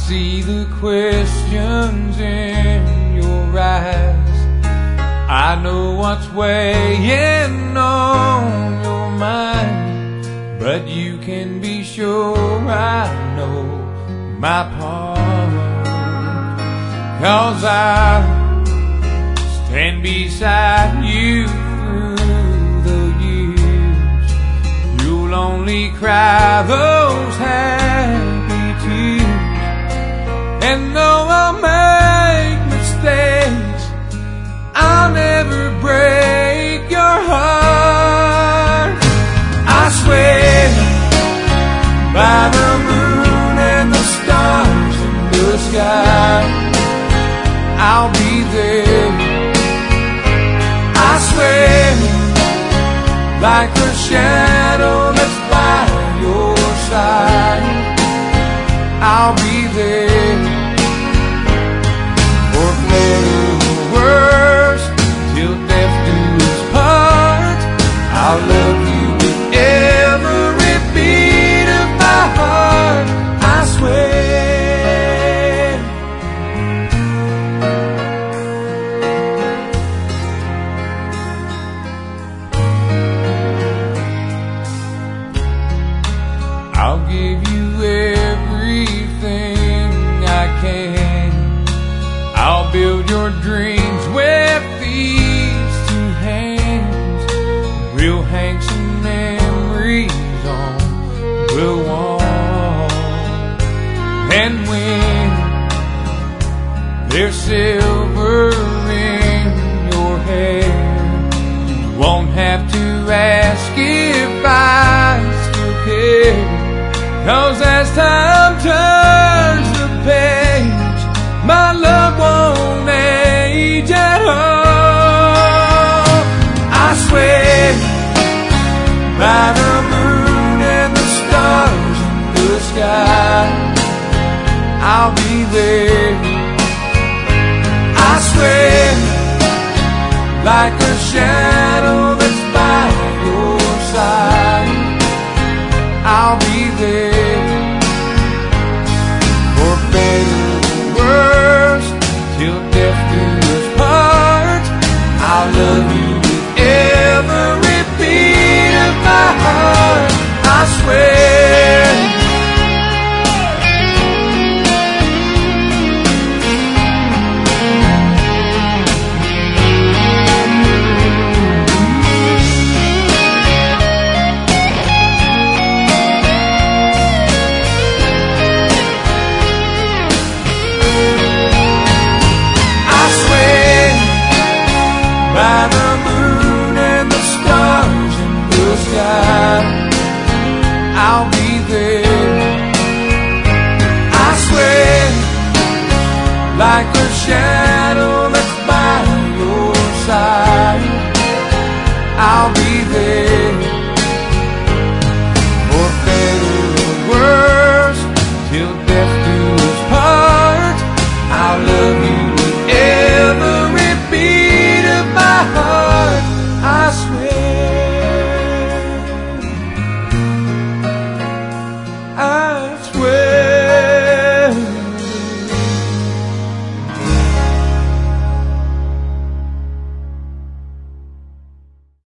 see the questions in your eyes. I know what's weighing on your mind, but you can be sure I know my part. 'Cause I stand beside you through the years. You'll only cry those happy tears. And though I'll make mistakes, I'll never break your heart. I swear by the moon and the stars in the sky, I'll be there. I swear like a shadow that's by your side, I'll be there. For better or worse, till death do us part, I'll love you with every beat of my heart. I swear. I'll give you everything I can. I'll build your dreams with these two hands. We'll hang some memories on the wall. And when there's silver in your hair, you won't have to ask if I still care. 'Cause as time turns the page, my love won't age at all. I swear by the moon and the stars in the sky, I'll be there. I swear like a shadow that's by your side, I'll be there. For better or worse, till death do us part, I'll love you